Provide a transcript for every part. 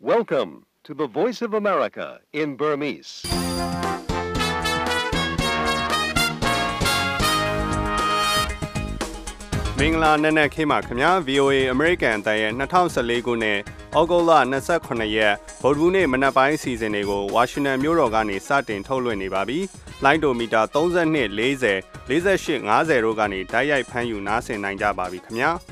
Welcome to the Voice of America in Burmese. ။မင်္ဂလာနံနက်ခင်းပါခင်ဗျာ VOA American အတန်းရဲ့2014ခုနှစ်ဩဂုတ်လ28ရက်ဗုဒ္ဓဟူးနေ့မနက်ပိုင်းအစီအစဉ်တွေကိုဝါရှင်တန်မြို့တော်ကနေစတင်ထုတ်လွှင့်နေပါပြီ။လိုင်းဒိုမီတာ32 40 48 50တို့ကနေတိုက်ရိုက်ဖမ်းယူနားဆင်နိုင်ကြပါပြီခင်ဗျာ။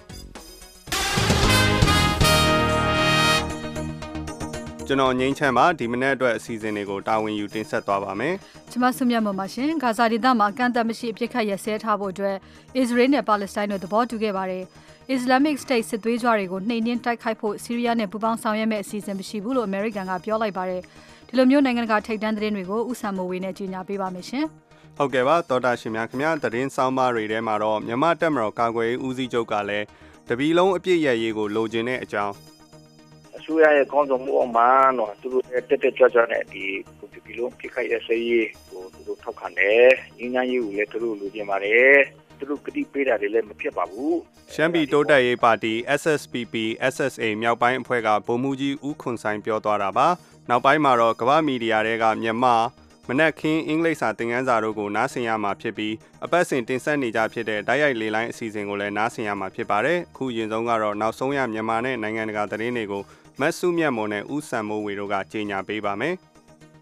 ကျွန်တော်ငိမ့်ချမ်းပါဒီမနေ့အတွက်အစီအစဉ်တွေကိုတာဝန်ယူတင်ဆက်သွားပါမယ်။ကျွန်မဆုမြတ်မပါရှင်ဂါဇာဒေသမှာအကန့်အသတ်မရှိအပြစ်ခတ်ရစဲထားဖို့အတွက်အစ္စရေးနဲ့ပါလက်စတိုင်းတို့သဘောတူခဲ့ပါတယ်။ Islamic State စစ်သွေးကြွတွေကိုနှိမ်နင်းတိုက်ခိုက်ဖို့ဆီးရီးယားနဲ့ပူးပေါင်းဆောင်ရွက်မဲ့အစီအစဉ်မရှိဘူးလို့အမေရိကန်ကပြောလိုက်ပါတယ်။ဒီလိုမျိုးနိုင်ငံတကာထိပ်တန်းသတင်းတွေကိုဥဆန်မိုဝေနဲ့ကြီးညာပေးပါမယ်ရှင်။ဟုတ်ကဲ့ပါသောတာရှင်များခင်ဗျာသတင်းဆောင်မတွေထဲမှာတော့မြန်မာတပ်မတော်ကာကွယ်ရေးဦးစီးချုပ်ကလည်းတပီလုံးအပြစ်ရရေးကိုလိုချင်တဲ့အကြောင်းအစိုးရရဲ့ကောင်းဆောင်မှုအမှန်တော့သူတို့တက်ကြွကြွနဲ့ဒီလုံးပြခိုက်ရစေးကိုသူတို့ထောက်ခံတယ်။ညီညာရေးကိုလည်းသူတို့လိုချင်ပါတယ်။သူတို့ကတိပေးတာတွေလည်းမဖြစ်ပါဘူး။ရှမ်းပြည်တိုးတက်ရေးပါတီ SSPP SSA မြောက်ပိုင်းအဖွဲ့ကဗိုလ်မှူးကြီးဦးခွန်ဆိုင်ပြောသွားတာပါ။နောက်ပိုင်းမှာတော့ကမ္ဘာမီဒီယာတွေကမြန်မာမနက်ခင်းအင်္ဂလိပ်စာသင်ခန်းစာတို့ကိုနားဆင်ရမှာဖြစ်ပြီးအပတ်စဉ်တင်ဆက်နေကြဖြစ်တဲ့တိုက်ရိုက်လေလိုင်းအစီအစဉ်ကိုလည်းနားဆင်ရမှာဖြစ်ပါတယ်။အခုရင်ဆုံးကတော့နောက်ဆုံးရမြန်မာနဲ့နိုင်ငံတကာသတင်းတွေကိုမတ်စုမြတ်မွန်နဲ့ဦးစံမိုးဝေတို့ကကြေညာပေးပါမယ်။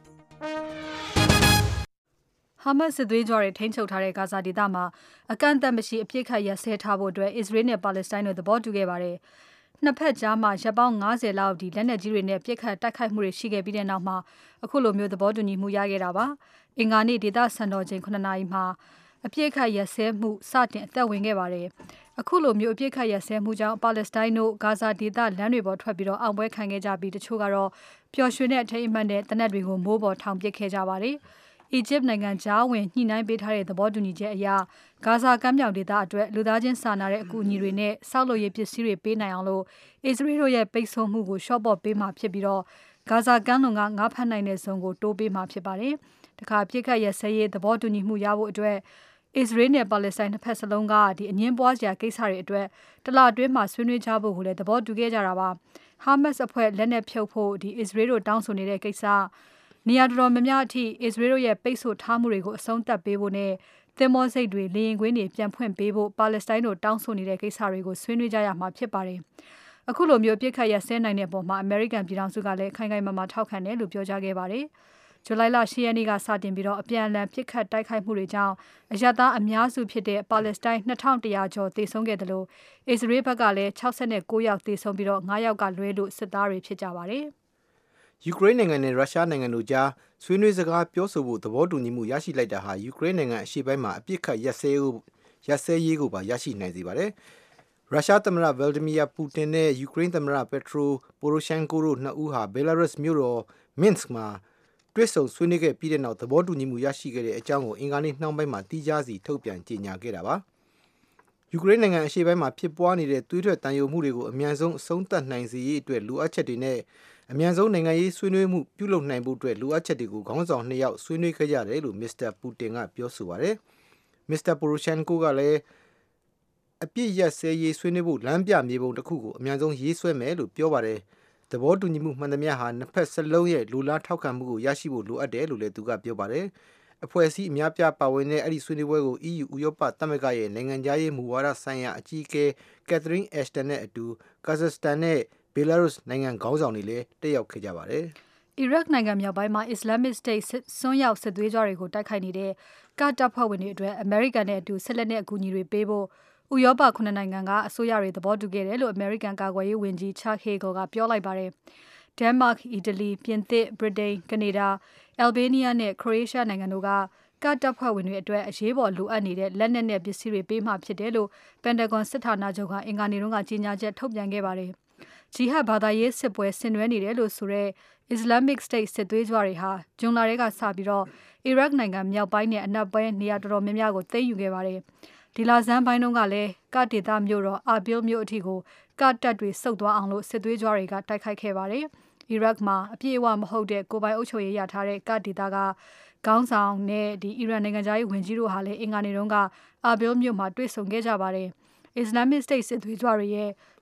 ဟာမတ်စ်စစ်သွေးကြွတွေထိန်းချုပ်ထားတဲ့ဂါဇာဒေသမှာအကန့်အသတ်မရှိအပြစ်ခတ်ရစဲထားဖို့အတွက်အစ္စရေးနဲ့ပါလက်စတိုင်းတို့သဘောတူခဲ့ပါတယ်။နှစ်ဖက်ကြားမှာရပ်ပေါင်း90လောက်ဒီလက်နက်ကြီးတွေနဲ့ပြစ်ခတ်တိုက်ခိုက်မှုတွေရှိခဲ့ပြီးတဲ့နောက်မှာအခုလိုမျိုးသဘောတူညီမှုရခဲ့တာပါ။အင်္ဂါနေ့ဒေသစံတော်ချိန်9နာရီမှာအပြစ်ခတ်ရစဲမှုစတင်အသက်ဝင်ခဲ့ပါတယ်။အခုလိုမျိုးအပြစ်ခတ်ရစဲမှုကြောင့်ပါလက်စတိုင်းတို့ဂါဇာဒေသလမ်းတွေပေါ်ထွက်ပြီးတော့အောင်ပွဲခံခဲ့ကြပြီးတချို့ကတော့ပျော်ရွှင်တဲ့အထိမ်းအမှတ်နဲ့တနက်တွေကိုမိုးပေါ်ထောင်ပစ်ခဲ့ကြပါတယ်။အီဂျစ်နိုင်ငံကြားဝင်ညှိနှိုင်းပေးထားတဲ့သဘောတူညီချက်အရဂါဇာကမ်းမြောင်ဒေသအတွက်လူသားချင်းစာနာတဲ့အကူအညီတွေနဲ့ဆောက်လုပ်ရေးပစ္စည်းတွေပေးနိုင်အောင်လို့အစ္စရေးတို့ရဲ့ပိတ်ဆို့မှုကိုရှော့ပေါ့ပေးမှာဖြစ်ပြီးတော့ဂါဇာကမ်းလွန်ကငါးဖမ်းနိုင်တဲ့ဇုံကိုတိုးပေးမှာဖြစ်ပါတယ်။တခါပြစ်ခတ်ရစဲရေးသဘောတူညီမှုရဖို့အတွက်အစ္စရေးနဲ့ပါလက်စတိုင်းနှစ်ဖက်စလုံးကအငင်းပွားစရာကိစ္စတွေအတွက်တလအတွင်းမှာဆွေးနွေးကြဖို့ကိုလည်းသဘောတူခဲ့ကြတာပါ။ဟာမတ်စ်အဖွဲ့လက်နက်ဖြုတ်ဖို့အစ္စရေးတို့တောင်းဆိုနေတဲ့ကိစ္စနေရာတော်တော်များများအထိအစ္စရေးတို့ရဲ့ပိတ်ဆို့ထားမှုတွေကိုအဆုံးသတ်ပေးဖို့နဲ့သင်္ဘောဆိပ်တွေလေယာဉ်ကွင်းတွေပြန်ဖွင့်ပေးဖို့ပါလက်စတိုင်းတို့တောင်းဆိုနေတဲ့ကိစ္စတွေကိုဆွေးနွေးကြရမှာဖြစ်ပါတယ်။အခုလိုမျိုးပြစ်ခတ်ရဆဲနိုင်တဲ့ပုံမှာအမေရိကန်ပြည်ထောင်စုကလည်းခိုင်ခိုင်မာမာထောက်ခံတယ်လို့ပြောကြားခဲ့ပါတယ်။ဇူလိုင်လ10ရက်နေ့ကစတင်ပြီးတော့အပြန်အလှန်ပြစ်ခတ်တိုက်ခိုက်မှုတွေကြောင့်အရပ်သားအများစုဖြစ်တဲ့ပါလက်စတိုင်း2100ကျော်သေဆုံးခဲ့တယ်လို့အစ္စရေးဘက်ကလည်း69ယောက်သေဆုံးပြီးတော့9ယောက်ကလွဲလို့စစ်သားတွေဖြစ်ကြပါတယ်။ယူကရိန်းနိုင်ငံနဲ့ရုရှားနိုင်ငံတို့ကြားဆွေးနွေးစကားပြောဆိုဖို့သဘောတူညီမှုရရှိလိုက်တာဟာယူကရိန်းနိုင်ငံအရှေ့ပိုင်းမှာအပြစ်ခတ်ရပ်စဲရေးကိုပါရရှိနိုင်စေပါတယ်။ရုရှားသမ္မတဗယ်ဒီမီယာပူတင်နဲ့ယူကရိန်းသမ္မတပက်ထရိုပိုရိုရှန်ကိုတို့နှစ်ဦးဟာဘယ်လာရုစ်မြို့တော်မင်စမှာတွေ့ဆုံဆွေးနွေးခဲ့ပြီးတဲ့နောက်သဘောတူညီမှုရရှိခဲ့တဲ့အကြောင်းကိုအင်္ဂါနေ့နှောင်းပိုင်းမှာတိကျစီထုတ်ပြန်ကြေညာခဲ့တာပါ။ယူကရိန်းနိုင်ငံအရှေ့ပိုင်းမှာဖြစ်ပွားနေတဲ့သွေးထွက်တန်ယိုမှုတွေကိုအမြန်ဆုံးအဆုံးသတ်နိုင်စေရေးအတွက်လိုအပ်ချက်တွေနဲ့အမြန်ဆုံးနိုင်ငံရေးဆွေးနွေးမှုပြုလုပ်နိုင်ဖို့အတွက်လိုအပ်ချက်တွေကိုခေါင်းဆောင်2ယောက်ဆွေးနွေးခဲ့ကြတယ်လို့မစ္စတာပူတင်ကပြောဆိုပါတယ်။မစ္စတာပိုရိုရှန်ကိုကလည်းအပြစ်ရပ်စဲရေးဆွေးနွေးဖို့လမ်းပြမြေပုံတစ်ခုကိုအမြန်ဆုံးရေးဆွဲမယ်လို့ပြောပါတယ်။သဘောတူညီမှုမှန်သမျှဟာနှစ်ဖက်စလုံးရဲ့လူလားထောက်ခံမှုကိုရရှိဖို့လိုအပ်တယ်လို့လည်းသူကပြောပါတယ်။အဖွဲ့အစည်းအများပြားပါဝင်တဲ့အဲ့ဒီဆွေးနွေးပွဲကို EU ဥရောပသမဂ္ဂရဲ့နိုင်ငံခြားရေးမူဝါဒဆိုင်ရာအကြီးအကဲကက်သရင်းအက်ရှ်တန်နဲ့အတူကာဇက်စတန်နဲ့ဘယ်လာရုစ်နိုင်ငံခေါင်းဆောင်တွေလည်းတက်ရောက်ခဲ့ကြပါတယ်။အီရတ်နိုင်ငံမြောက်ပိုင်းမှာ Islamic State စွန်းရောက်စစ်သွေးကြွတွေကိုတိုက်ခိုက်နေတဲ့ကာတပ်ဖွဲ့ဝင်တွေအတွက်အမေရိကန်နဲ့အတူဆက်လက်နဲ့အကူအညီတွေပေးဖို့ဥရောပ9နိုင်ငံကအစိုးရတွေသဘောတူခဲ့တယ်လို့အမေရိကန်ကာကွယ်ရေးဝန်ကြီး Chuck Hagel ကပြောလိုက်ပါတယ်။ Denmark, Italy, ပြင်သစ်, Britain, Canada, Albania နဲ့ Croatia နိုင်ငံတို့ကကာတပ်ဖွဲ့ဝင်တွေအတွက်အရေးပေါ်လိုအပ်နေတဲ့လက်နက်နဲ့ပစ္စည်းတွေပေးမှဖြစ်တယ်လို့ Pentagon စစ်ဌာနချုပ်ကအင်္ဂါနေ့ကကြေညာချက်ထုတ်ပြန်ခဲ့ပါတယ်။ဂျီဟတ်ဘာသာရေးစစ်ပွဲဆင်နွှဲနေတယ်လို့ဆိုတဲ့ Islamic State စစ်သွေးကြွတွေဟာဂျွန်လထဲကစပြီးတော့အီရတ်နိုင်ငံမြောက်ပိုင်းနဲ့အနောက်ပိုင်းနေရာတော်တော်များများကိုသိမ်းယူခဲ့ပါတယ်။ဒီလဆန်းပိုင်းတုန်းကလည်းကဒေသမြို့တော်အာဘီလ်မြို့အထိကိုကတပ်တွေစုပ်သွားအောင်လို့စစ်သွေးကြွတွေကတိုက်ခိုက်ခဲ့ပါတယ်။အီရတ်မှာအပြည့်အဝမဟုတ်တဲ့ကိုယ်ပိုင်အုပ်ချုပ်ရေးရထားတဲ့ကဒေသကခေါင်းဆောင်နဲ့အီရန်နိုင်ငံသားရေးဝန်ကြီးတို့ဟာလည်းအင်္ဂါနေ့တုန်းကအာဘီလ်မြို့မှာတွေ့ဆုံခဲ့ကြပါတယ်။ Islamic State စစ်သွေးကြွတွေရဲ့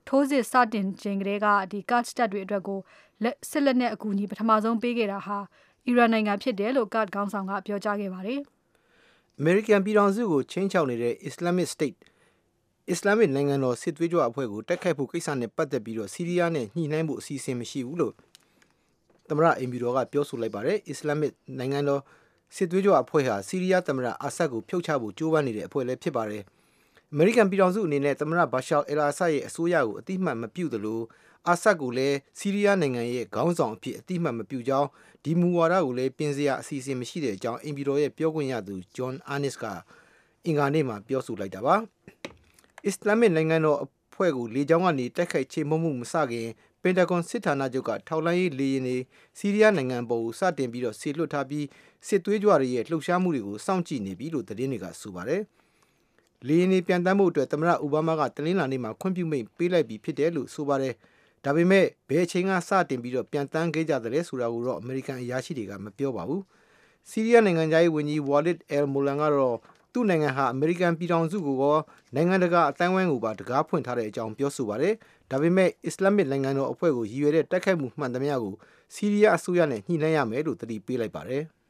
ထိုးစစ်စတင်ချိန်ကလေးကဒီကတ်တပ်တွေအတွက်ကိုစစ်လက်နက်အကူအညီပထမဆုံးပေးခဲ့တာဟာအီရန်နိုင်ငံဖြစ်တယ်လို့ကတ်ခေါင်းဆောင်ကပြောကြားခဲ့ပါတယ်။ American ပြည်ထောင်စုကိုချင်းချောက်နေတဲ့ Islamic State အစ္စလာမစ်နိုင်ငံတော်စစ်သွေးကြွအဖွဲ့ကိုတိုက်ခိုက်ဖို့ကိစ္စနဲ့ပတ်သက်ပြီးတော့ဆီးရီးယားနဲ့ညှိနှိုင်းဖို့အစီအစဉ်မရှိဘူးလို့သမ္မတအင်ဘီတော်ကပြောဆိုလိုက်ပါတယ်။ Islamic နိုင်ငံတော်စစ်သွေးကြွအဖွဲ့ဟာဆီးရီးယားသမ္မတအာဆတ်ကိုဖြုတ်ချဖို့ကြိုးပမ်းနေတဲ့အဖွဲ့လည်းဖြစ်ပါတယ်။ American ပြည်ထောင်စုအနေနဲ့သမ္မတဘာရှာအယ်အာဆတ်ရဲ့အစိုးရကိုအတိအမှတ်မပြုသလိုအာဆတ်ကိုလည်းဆီးရီးယားနိုင်ငံရဲ့ခေါင်းဆောင်အဖြစ်အတိအမှတ်မပြုကြောင်းဒီမူဝါဒကိုလည်းပြင်စရာအစီအစဉ်မရှိတဲ့အကြောင်းအင်ဘီတော်ရဲ့ပြောခွင့်ရသူ John Earnest ကအင်္ဂါနေ့မှာပြောဆိုလိုက်တာပါ။ Islamic နိုင်ငံတော်အဖွဲ့ကိုလေကြောင်းကနေတိုက်ခိုက်ချေမှုန်းမှုမစခင်ပင်တာဂွန်စစ်ဌာနချုပ်ကထောက်လှမ်းရေးလေယာဉ်တွေဆီးရီးယားနိုင်ငံပေါ်ကိုစတင်ပြီးတော့ဆေလွှတ်ထားပြီးစစ်သွေးကြွတွေရဲ့လှုပ်ရှားမှုတွေကိုစောင့်ကြည့်နေပြီလို့သတင်းတွေကဆိုပါတယ်။လေယာဉ်တွေပြန်တမ်းဖို့အတွက်သမ္မတအိုဘားမားကတနင်္လာနေ့မှာခွင့်ပြုမိန့်ပေးလိုက်ပြီးဖြစ်တယ်လို့ဆိုပါတယ်။ဒါပေမဲ့ဘယ်အချိန်ကစတင်ပြီးတော့ပြန်တမ်းခဲ့ကြတယ်ဆိုတာကိုတော့အမေရိကန်အရာရှိတွေကမပြောပါဘူး။ဆီးရီးယားနိုင်ငံသားရေးဝန်ကြီး Walid al-Mualem ကတော့သူ့နိုင်ငံဟာအမေရိကန်ပြည်ထောင်စုကိုရောနိုင်ငံတကာအတိုင်းအဝိုင်းကိုပါတကားဖွင့်ထားတဲ့အကြောင်းပြောဆိုပါတယ်။ဒါပေမဲ့အစ္စလာမစ်နိုင်ငံတော်အဖွဲ့ကိုရည်ရွယ်တဲ့တိုက်ခိုက်မှုမှန်သမျှကိုဆီးရီးယားအစိုးရနဲ့ညှိနှိုင်းရမယ်လို့သတိပေးလိုက်ပါတယ်။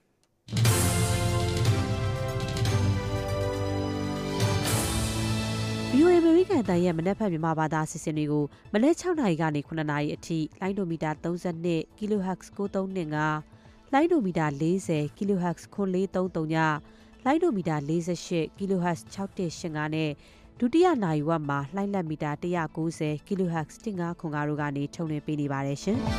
VOA အမေရိကန်တန်ရဲ့မနက်ဖြန်မြန်မာဘာသာအစီအစဉ်တွေကိုမနက်6နာရီကနေ9နာရီအထိလိုင်းဒိုမီတာ32 kHz 9325လိုင်းဒိုမီတာ40 kHz 9433ညလိုင်းဒိုမီတာ48 kHz 6185နဲ့ဒုတိယနာရီဝက်မှာလိုင်းလက်မီတာ190 kHz 1505တို့ကနေထုတ်လွှင့်ပေးနေပါတယ်ရှင်။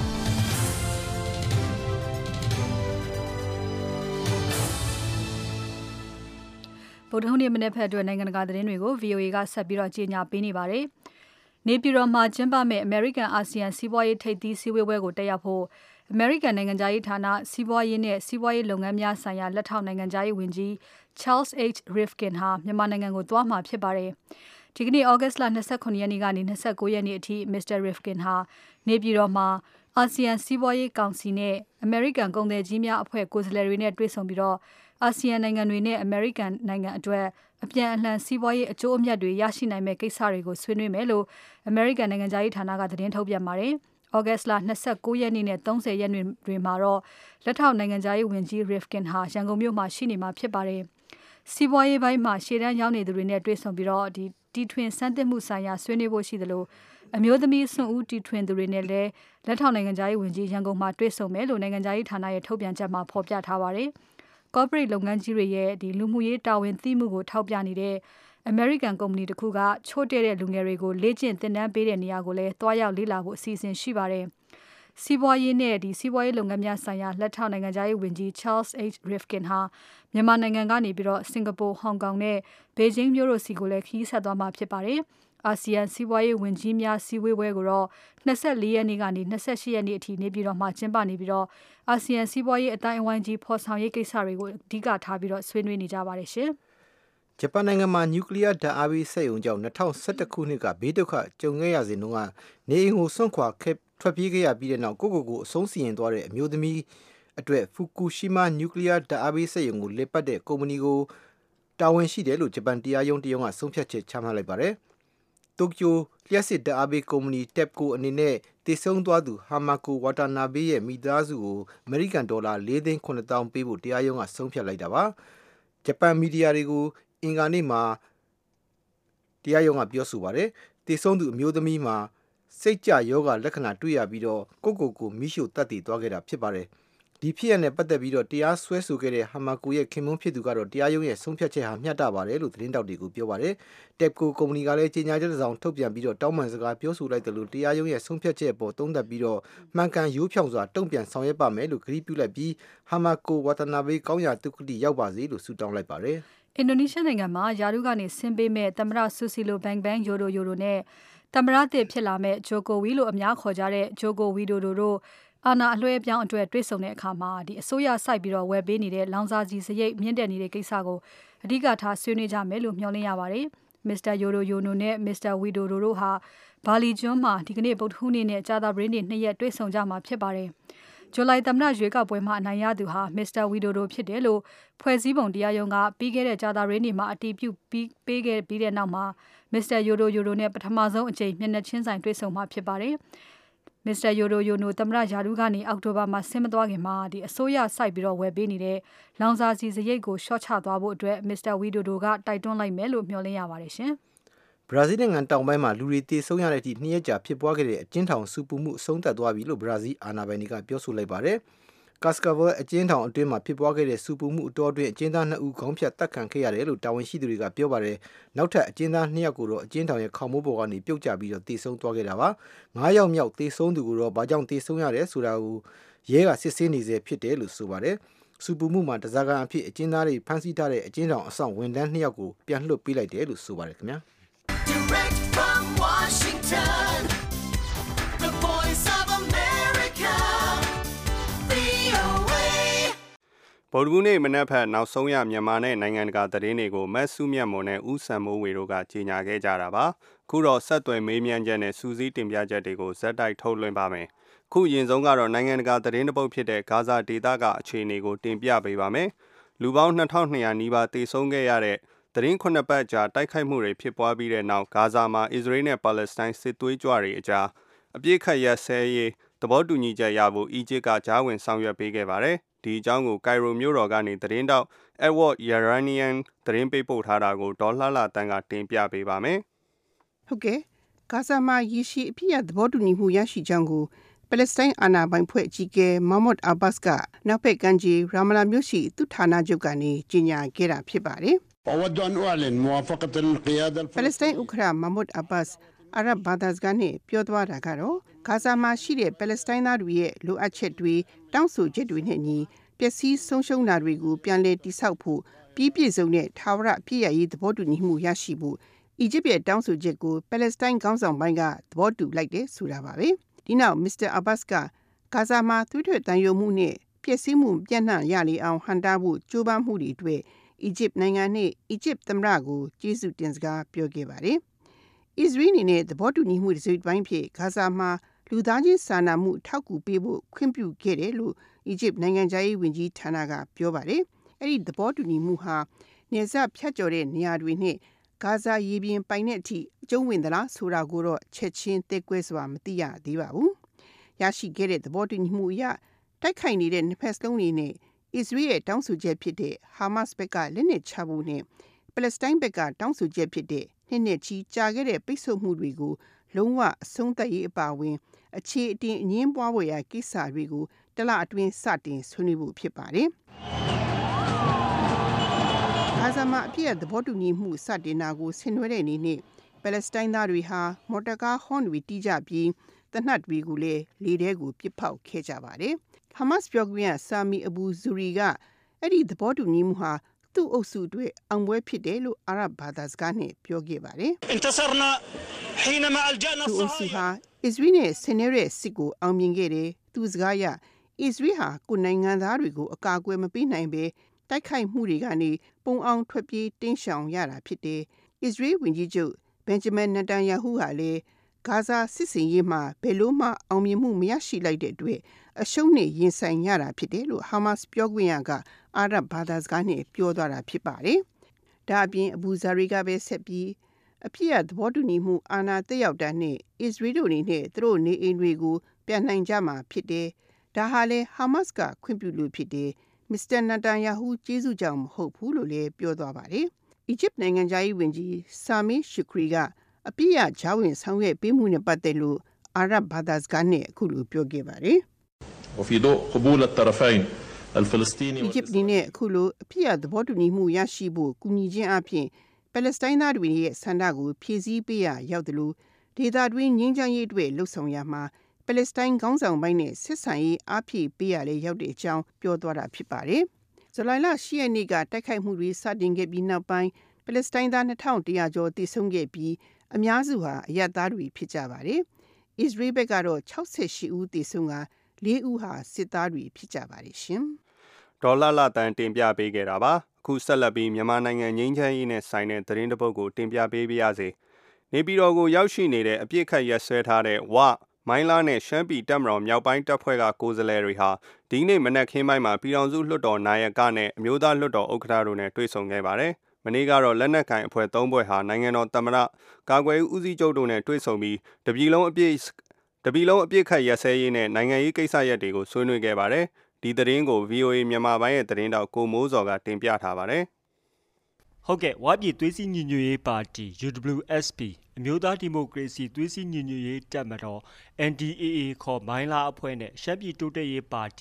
ဗုဒ္ဓဟူးနေ့မနေ့ဖက်အတွက်နိုင်ငံတကာသတင်းတွေကို VOA ကဆက်ပြီးတော့ကြီးညာပေးနေပါတယ်။နေပြည်တော်မှာကျင်းပမဲ့ American ASEAN စီးပွားရေးထိပ်သီးစည်းဝေးပွဲကိုတက်ရောက်ဖို့ American နိုင်ငံသားရေးဌာနစီးပွားရေးနဲ့စီးပွားရေးလုပ်ငန်းများဆိုင်ရာလက်ထောက်နိုင်ငံသားရေးဝန်ကြီး Charles H. Rivkin ဟာမြန်မာနိုင်ငံကိုသွားမှာဖြစ်ပါတယ်။ဒီကနေ့ August လ29ရက်နေ့ကနေ29ရက်နေ့အထိ Mr. Rivkin ဟာနေပြည်တော်မှာအာဆီယံစီးပွားရေးကောင်စီနဲ့ American ကုန်သည်ကြီးများအဖွဲ့ကိုယ်စားလှယ်တွေနဲ့တွေ့ဆုံပြီးတော့အာဆီယံနိုင်ငံတွေနဲ့ American နိုင်ငံအတွက်အပြန်အလှန်စီးပွားရေးအကျိုးအမြတ်တွေရရှိနိုင်မဲ့ကိစ္စတွေကိုဆွေးနွေးမယ်လို့ American နိုင်ငံသားရေးဌာနကသတင်းထုတ်ပြန်ပါတယ်။ August လ29ရက်နေ့နဲ့30ရက်နေ့တွေမှာတော့လက်ထောက်နိုင်ငံသားရေးဝန်ကြီး Rivkin ဟာရန်ကုန်မြို့မှာရှိနေမှာဖြစ်ပါတယ်။စီးပွားရေးပိုင်းမှာရှေ့တန်းရောက်နေသူတွေနဲ့တွေ့ဆုံပြီးတော့တီထွင်စမ်းသစ်မှုဆိုင်ရာဆွေးနွေးဖို့ရှိသလိုအမျိုးသမီးစွန့်ဦးတီထွင်သူတွေနဲ့လည်းလက်ထောက်နိုင်ငံသားရေးဝန်ကြီးရန်ကုန်မှာတွေ့ဆုံမယ်လို့နိုင်ငံသားရေးဌာနရဲ့ထုတ်ပြန်ချက်မှာဖော်ပြထားပါတယ်။ Corporate လုပ်ငန်းကြီးတွေရဲ့လူမှုရေးတာဝန်သိမှုကိုထောက်ပြနေတဲ့ American ကုမ္ပဏီတစ်ခုကချို့တဲ့တဲ့လူငယ်တွေကိုလေ့ကျင့်သင်တန်းပေးတဲ့နေရာကိုလည်းတွားရောက်လေ့လာဖို့အစီအစဉ်ရှိပါတယ်။စီးပွားရေးနဲ့စီးပွားရေးလုပ်ငန်းများဆိုင်ရာလက်ထောက်နိုင်ငံသားရေးဝန်ကြီး Charles H. Rivkin ဟာမြန်မာနိုင်ငံကနေပြီးတော့စင်ကာပူ၊ဟောင်ကောင်နဲ့ဘေဂျင်းမြို့တို့စီကိုလည်းခရီးဆက်သွားမှာဖြစ်ပါတယ်။အာဆီယံစီးပွားရေးဝန်ကြီးများစည်းဝေးပွဲကိုတော့24ရက်နေ့ကနေ28ရက်နေ့အထိနေပြည်တော်မှာကျင်းပနေပြီးတော့အာဆီယံစီးပွားရေးအတိုင်းအဝိုင်းကြီးဖော်ဆောင်ရေးကိစ္စတွေကိုအဓိကထားပြီးတော့ဆွေးနွေးနေကြပါတယ်ရှင်။ဂျပန်နိုင်ငံမှာနျူကလ িয়ার ဓာတ်အားပေးစက်ရုံကြောင့်2011ခုနှစ်ကဘေးဒုက္ခကြုံခဲ့ရစဉ်တုန်းကနေအိမ်ကိုစွန့်ခွာထွက်ပြေးခဲ့ရပြီးတဲ့နောက်ကိုအဆုံးစီရင်သွားတဲ့အမျိုးသမီးအတွက်ဖူကူရှီမာနျူကလ িয়ার ဓာတ်အားပေးစက်ရုံကိုလစ်ပတ်တဲ့ကုမ္ပဏီကိုတာဝန်ရှိတယ်လို့ဂျပန်တရားရုံးကဆုံးဖြတ်ချက်ချမှတ်လိုက်ပါတယ်။တိုကျိုလျှပ်စစ်ဓာတ်အားပေးကုမ္ပဏီ TEPCO အနေနဲ့တည်ဆုံသွားသူဟာမာကိုဝါတာနာဘေးရဲ့မိသားစုကိုအမေရိကန်ဒေါ်လာ4,900,000ပေးဖို့တရားရုံးကဆုံးဖြတ်လိုက်တာပါ။ဂျပန်မီဒီယာတွေကိုအင်္ဂါနေ့မှာတရားရုံးကပြောဆိုပါတယ်။တည်ဆုံသူအမျိုးသမီးမှာစိတ်ကြယောဂလက္ခဏာတွေ့ရပြီးတော့ကိုမိရှုတတ်တည်သွားခဲ့တာဖြစ်ပါတယ်။ဒီဖြစ်ရပ်နဲ့ပတ်သက်ပြီးတော့တရားစွဲဆိုခဲ့တဲ့ဟာမာကိုရဲ့ခင်မွန်းဖြစ်သူကတော့တရားရုံးရဲ့ဆုံးဖြတ်ချက်ဟာမျှတပါတယ်လို့သတင်းတောက်တွေကိုပြောပါတယ်။ TEPCO ကုမ္ပဏီကလည်းကြေညာချက်တစ်စောင်ထုတ်ပြန်ပြီးတော့တောင်းပန်စကားပြောဆိုလိုက်တယ်လို့တရားရုံးရဲ့ဆုံးဖြတ်ချက်အပေါ်သုံးသပ်ပြီးတော့မှန်ကန်ရိုးဖြောင့်စွာတုံ့ပြန်ဆောင်ရွက်ပါမယ်လို့ကတိပြုလိုက်ပြီးဟာမာကိုဝါတာနာဘေးကောင်းရာတုကတိရောက်ပါစေလို့ဆုတောင်းလိုက်ပါတယ်။အင်ဒိုနီးရှားနိုင်ငံမှာယာရုကနေဆင်းပေးမဲ့သမ္မတဆူစီလိုဘန်ဘန်ယိုဒိုနဲ့သမ္မတသစ်ဖြစ်လာမဲ့ဂျိုကိုဝီလို့အများခေါ်ကြတဲ့ဂျိုကိုဝီဒိုတို့အာဏာအလွှဲအပြောင်းအတွက်တွေ့ဆုံတဲ့အခါမှာအစိုးရစိုက်ပြီးတော့ဝယ်ပေးနေတဲ့လောင်စာဆီစရိတ်မြင့်တက်နေတဲ့ကိစ္စကိုအဓိကထားဆွေးနွေးကြမယ်လို့မျှော်လင့်ရပါတယ်။ Mr. Yono နဲ့ Mr. Widodo တို့ဟာဘာလီကျွန်းမှာဒီကနေ့ဗုဒ္ဓဟူးနေ့နဲ့ကြာသပတေးနေ့2ရက်တွေ့ဆုံကြမှာဖြစ်ပါတယ်။ဇူလိုင်သမ္မတရွေးကောက်ပွဲမှာအနိုင်ရသူဟာ Mr. Widodo ဖြစ်တယ်လို့ဖွဲ့စည်းပုံတရားရုံးကပြီးခဲ့တဲ့ကြာသပတေးနေ့မှာအတည်ပြုပေးခဲ့ပြီးတဲ့နောက်မှာ Mr. Widodo နဲ့ပထမဆုံးအကြိမ်မျက်နှာချင်းဆိုင်တွေ့ဆုံမှာဖြစ်ပါတယ်။ Mr. Widodo သမ္မတရာထူးကနေအောက်တိုဘာမှာဆင်းမသွားခင်မှာအစိုးရစိုက်ပြီးဝယ်ပေးနေတဲ့လောင်စာဆီစရိတ်ကိုလျှော့ချသွားဖို့အတွက် Mr. Widodo ကတိုက်တွန်းလိုက်မယ်လို့မျှော်လင့်ရပါတယ်ရှင်။ဘရာဇီးနိုင်ငံတောင်ပိုင်းမှာလူတွေသေဆုံးရတဲ့အထိ2ရက်ကြာဖြစ်ပွားခဲ့တဲ့အကျဉ်းထောင်ဆူပူမှုအဆုံးသတ်သွားပြီလို့ဘရာဇီးအာဏာပိုင်တွေကပြောဆိုလိုက်ပါတယ်။ Cascavel အကျဉ်းထောင်အတွင်းမှာဖြစ်ပွားခဲ့တဲ့ဆူပူမှုအတောအတွင်းအကျဉ်းသား2ဦးခေါင်းဖြတ်တပ်ခံခဲ့ရတယ်လို့တာဝန်ရှိသူတွေကပြောပါတယ်။နောက်ထပ်အကျဉ်းသား2ယောက်ကိုတော့အကျဉ်းထောင်ရဲ့ခေါင်မိုးပေါ်ကနေပြုတ်ကျပြီးသေဆုံးသွားခဲ့တာပါ။9ယောက်မြောက်သေဆုံးသူကိုတော့ဘာကြောင့်သေဆုံးရတယ်ဆိုတာကိုရဲကစစ်ဆေးနေဆဲဖြစ်တယ်လို့ဆိုပါတယ်။ဆူပူမှုမှာတစားကအဖြစ်အကျဉ်းသားတွေဖမ်းဆီးထားတဲ့အကျဉ်းထောင်အဆောင်ဝန်ထမ်း2ယောက်ကိုပြန်လွှတ်ပေးလိုက်တယ်လို့ဆိုပါတယ်ခင်ဗျာ။ Direct from Washington, the voice of America, VOA. ဗုဒ္ဓဂုနေ့မနက်ဖြန်နောက်ဆုံးရမြန်မာနဲ့နိုင်ငံတကာသတင်းတွေကိုမတ်စုမြတ်မော်နဲ့ဦးစံမိုးဝေတို့ကကြေညာခဲ့ကြတာပါ။ခုတော့ဆက်သွယ်မေးမြန်းချက်နဲ့စူးစီးတင်ပြချက်တွေကိုဇက်တိုက်ထုတ်လွှင့်ပါမယ်။ခုရင်ဆုံးကတော့နိုင်ငံတကာသတင်းတစ်ပုဒ်ဖြစ်တဲ့ဂါဇာဒေသကအခြေအနေကိုတင်ပြပေးပါမယ်။လူပေါင်း2200နီးပါးသေဆုံးခဲ့ရတဲ့သတင်း9ပတ်ကြာတိုက်ခိုက်မှုတွေဖြစ်ပွားပြီးတဲ့နောက်ဂါဇာမှာအစ္စရေးနဲ့ပါလက်စတိုင်းစစ်သွေးကြွတွေအကြားအပြစ်ခတ်ရဆဲရေးသဘောတူညီချက်ရဖို့အီဂျစ်ကကြားဝင်ဆောင်ရွက်ပေးခဲ့ပါတယ်။ဒီအကြောင်းကိုကိုင်ရိုမြို့တော်ကနေသတင်းတောက် Edward Yeranian သတင်းပေးပို့ထားတာကိုဒေါ်လှလှတန်းကတင်ပြပေးပါမယ်။ဟုတ်ကဲ့ဂါဇာမှာရေရှည်အပြည့်အသဘောတူညီမှုရရှိကြောင်းကိုပလက်စတိုင်းအာဏာပိုင်ဖွဲ့အကြီးအကဲမိုဟာမက်အာဘတ်စ်ကနောက်ဘက်ကမ်းခြေရာမလာမြို့ရှိသူ့ဌာနချုပ်ကနေကြေညာခဲ့တာဖြစ်ပါတယ်။ أود أن أعلن موافقة القيادة ပလက်စတိုင်းဥက္ကဋ္ဌမိုဟာမက်အာဘတ်စ်အာရဗ်ဘာသာစကားနဲ့ပြောသွားတာကတော့ဂါဇာမှာရှိတဲ့ပလက်စတိုင်းသားတွေရဲ့လိုအပ်ချက်တွေတောင်းဆိုချက်တွေနဲ့ညီပျက်စီးဆုံးရှုံးတာတွေကိုပြန်လည်တည်ဆောက်ဖို့ပြီးပြည့်စုံတဲ့ထာဝရအပြည့်ရရေးသဘောတူညီမှုရရှိဖို့အီဂျစ်ရဲ့တောင်းဆိုချက်ကိုပလက်စတိုင်းခေါင်းဆောင်ပိုင်းကသဘောတူလိုက်တယ်ဆိုတာပါပဲဒီနောက်မစ္စတာအာဘတ်စ်ကဂါဇာမှာသွေးထွက်တန်ယိုမှုနဲ့ပျက်စီးမှုပြန့်နှံ့ရလေအောင်ဟန်တားဖို့ကြိုးပမ်းမှုတွေအတွက်အီဂျစ်နိုင်ငံနဲ့အီဂျစ်သမ္မတကိုကျေးဇူးတင်စကားပြောခဲ့ပါတယ်။အစ္စရေးအနေနဲ့သဘောတူညီမှုတစ်စိတ်ပိုင်းဖြစ်ဂါဇာမှာလူသားချင်းစာနာမှုထောက်ကူပေးဖို့ခွင့်ပြုခဲ့တယ်လို့အီဂျစ်နိုင်ငံခြားရေးဝန်ကြီးဌာနကပြောပါတယ်။အဲ့ဒီသဘောတူညီမှုဟာနယ်စပ်ဖြတ်ကျော်တဲ့နေရာတွေနဲ့ဂါဇာရေပြင်ပိုင်တဲ့အထိအကျုံးဝင်သလားဆိုတာကိုတော့ချက်ချင်းသိကွဲစွာမသိရသေးပါဘူး။ရရှိခဲ့တဲ့သဘောတူညီမှုအရတိုက်ခိုက်နေတဲ့နှစ်ဖက်စလုံးတွေနဲ့အစ္စရေးရဲ့တောင်းဆိုချက်ဖြစ်တဲ့ဟာမတ်စ်ဘက်ကလက်နက်ချဖို့နဲ့ပလက်စတိုင်းဘက်ကတောင်းဆိုချက်ဖြစ်တဲ့နှစ်ချီကြာခဲ့တဲ့ပိတ်ဆို့မှုတွေကိုလုံးဝအဆုံးသတ်ရေးအပါအဝင်အခြေအတင်အငင်းပွားဖွယ်ရာကိစ္စတွေကိုတလအတွင်းစတင်ဆွေးနွေးဖို့ဖြစ်ပါတယ်။ဂါဇာမှာအပြည့်အသဘောတူညီမှုစတင်တာကိုဆင်နွှဲတဲ့အနေနဲ့ပလက်စတိုင်းသားတွေဟာမော်တော်ကားဟွန်းတွေတီးကြပြီးတနတ်တွေကိုလည်းလေထဲကိုပစ်ဖောက်ခဲ့ကြပါတယ်။ဟာမတ်စ်ပြောခွင့်ရဆာမီအဘူဇူရီကအဲ့ဒီသဘောတူညီမှုဟာသူ့အုပ်စုအတွက်အောင်ပွဲဖြစ်တယ်လို့အာရဗ်ဘာသာစကားနဲ့ပြောခဲ့ပါတယ်။သူ့အုပ်စုဟာအစ္စရေးနဲ့ဆင်နွှဲတဲ့စစ်ကိုအောင်မြင်ခဲ့တယ်။သူစကားအရအစ္စရေးဟာကိုယ်နိုင်ငံသားတွေကိုအကာအကွယ်မပေးနိုင်ပဲတိုက်ခိုက်မှုတွေကနေပုံအောင်ထွက်ပြေးတင်းရှောင်ရတာဖြစ်တယ်။အစ္စရေးဝန်ကြီးချုပ်ဘင်ဂျမင်နတန်ယာဟုဟာလည်းဂါဇာစစ်စင်ရေးမှာဘယ်လို့မှအောင်မြင်မှုမရရှိလိုက်တဲ့အတွက်အရှုံးနဲ့ရင်ဆိုင်ရတာဖြစ်တယ်လို့ဟာမတ်စ်ပြောခွင့်ရကအာရဗ်ဘာသာစကားနဲ့ပြောသွားတာဖြစ်ပါတယ်။ဒါအပြင်အဘူဇာရီကပဲဆက်ပြီးအပြည့်အသဘောတူညီမှုအာဏာသက်ရောက်တာနဲ့အစ္စရေးတို့အနေနဲ့သူတို့နေအိမ်တွေကိုပြန်နိုင်ကြမှာဖြစ်တယ်။ဒါဟာလေဟာမတ်စ်ကခွင့်ပြုလို့ဖြစ်တယ်။မစ္စတာနတန်ယာဟုကျေးဇူးကြောင့်မဟုတ်ဘူးလို့လည်းပြောသွားပါတယ်။အီဂျစ်နိုင်ငံခြားရေးဝန်ကြီးဆာမီရှူခရီကအပြည့်အဂျာဝင်ဆောင်ရွက်ပေးမှုနဲ့ပတ်သက်လို့အာရဗ်ဘာသာစကားနဲ့အခုလိုပြောခဲ့ပါတယ်။ وفي ضوء قبول الطرفين الفلسطيني အီဂျစ်ပြည်နဲ့အခုလိုအပြည့်အသဘောတူညီမှုရရှိဖို့ကူညီခြင်းအပြင်ပလက်စတိုင်းသားတွေရဲ့ဆန္ဒကိုဖြည့်ဆည်းပေးရရောက်တယ်လို့ဒေသတွင်းငြိမ်းချမ်းရေးအတွက်လှုံ့ဆော်ရမှာပလက်စတိုင်းခေါင်းဆောင်ပိုင်းနဲ့ဆက်ဆံရေးအားဖြည့်ပေးရလေရောက်တဲ့အကြောင်းပြောသွားတာဖြစ်ပါတယ်။ဇူလိုင်လ10ရက်နေ့ကတိုက်ခိုက်မှုတွေစတင်ခဲ့ပြီးနောက်ပိုင်းပလက်စတိုင်းသား2100ကျော်တည်ဆုံခဲ့ပြီးအများစုဟာအရပ်သားတွေဖြစ်ကြပါတယ်။အစ္စရေးဘက်ကတော့68ဦးတည်ဆုံက4ဦးဟာစစ်သားတွေဖြစ်ကြပါတယ်ရှင်။ဒေါ်လာလာတန်တင်ပြပေးခဲ့တာပါ။အခုဆက်လက်ပြီးမြန်မာနိုင်ငံငြိမ်းချမ်းရေးနဲ့ဆိုင်တဲ့သတင်းတစ်ပုဒ်ကိုတင်ပြပေးပါရစေ။နေပြည်တော်ကိုရောက်ရှိနေတဲ့အပြစ်ခတ်ရက်ဆွဲထားတဲ့ဝမိုင်းလားနဲ့ရှမ်းပြည်တပ်မတော်မြောက်ပိုင်းတပ်ဖွဲ့ကကိုယ်စားလှယ်တွေဟာဒီနေ့မနက်ခင်းပိုင်းမှာပြည်ထောင်စုလွှတ်တော်နာယကနဲ့အမျိုးသားလွှတ်တော်ဥက္ကဋ္ဌတို့နဲ့တွေ့ဆုံခဲ့ပါတယ်။မနေ့ကတော့လက်နက်ကိုင်အဖွဲ့၃ဖွဲ့ဟာနိုင်ငံတော်သမ္မတကာကွယ်ရေးဦးစီးချုပ်တို့နဲ့တွေ့ဆုံပြီးတပြည်လုံးအပြည့်ခတ်ရက်စဲရေးနဲ့နိုင်ငံရေးကိစ္စရပ်တွေကိုဆွေးနွေးခဲ့ပါတယ်။ဒီသတင်းကို VOA မြန်မာပိုင်းရဲ့သတင်းတောက်ကိုမိုးစော်ကတင်ပြထားပါတယ်။ဟုတ်ကဲ့ဝါပြည်သွေးစည်းညီညွတ်ရေးပါတီ UWSP အမျိုးသားဒီမိုကရေစီသွေးစည်းညီညွတ်ရေးတပ်မတော် NDAA ခေါ်မိုင်းလားအဖွဲ့နဲ့ရှမ်းပြည်တိုးတက်ရေးပါတီ